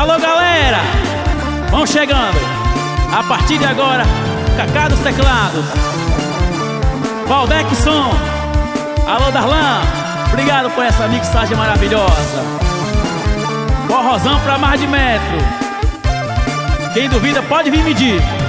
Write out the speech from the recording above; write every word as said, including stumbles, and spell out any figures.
Alô, galera, vão chegando. A partir de agora, Cacá dos teclados, Valdec Som. Alô, Darlan, obrigado por essa mixagem maravilhosa. Forrozão pra mais de metro. Quem duvida pode vir medir.